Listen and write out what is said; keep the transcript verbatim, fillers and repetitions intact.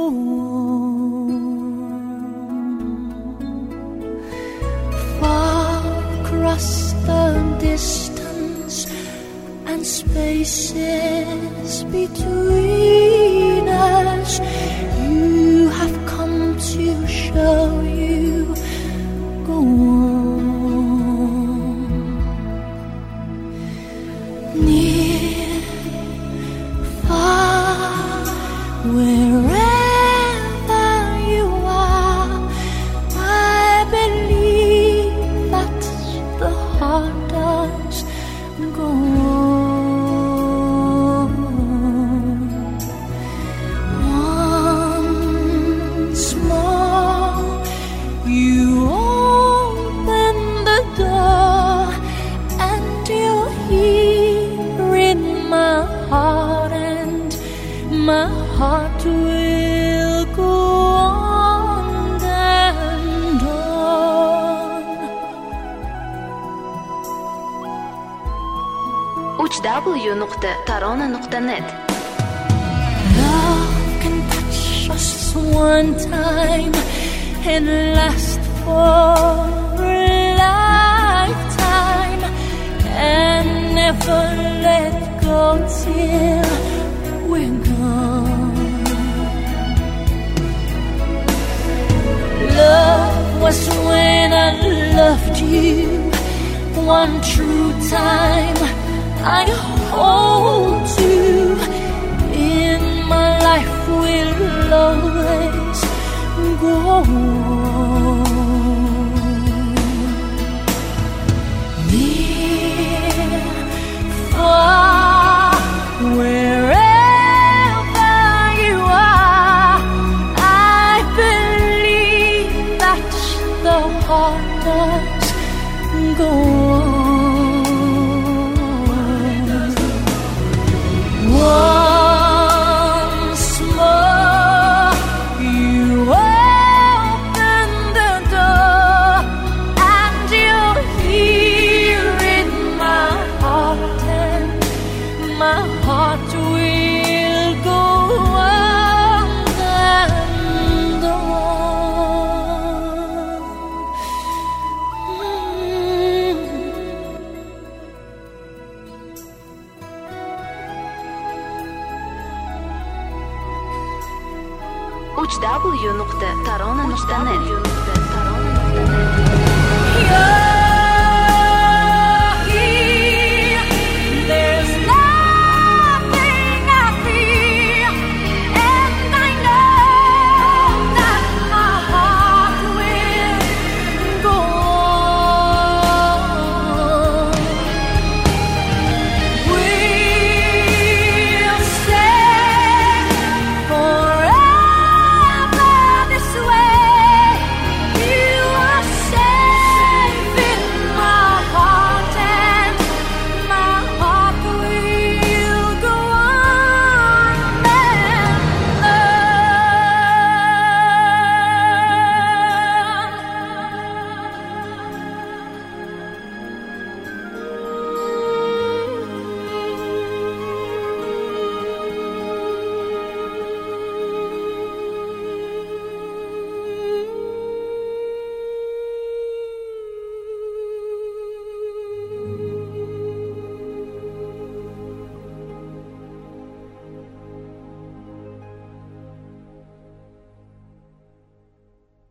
Far across the distance and spaces between us, you have come to show you go on. Near, far, wherever you are, I believe that the heart does go on. Once more, you open the door, and you're here in my heart, and my heart will go on and on. uch w nuqta tarona nuqta net. Love can touch us one time and last for a lifetime, and never let go till we're gone. Love was when I loved you one true time. I hold you in my life, will always go on. Near, far, wherever you are, I believe that the heart does go on. Once more, you open the door, and you're here in my heart, and my heart will go on and on. Mm. uch w nuqta tarona nuqta net.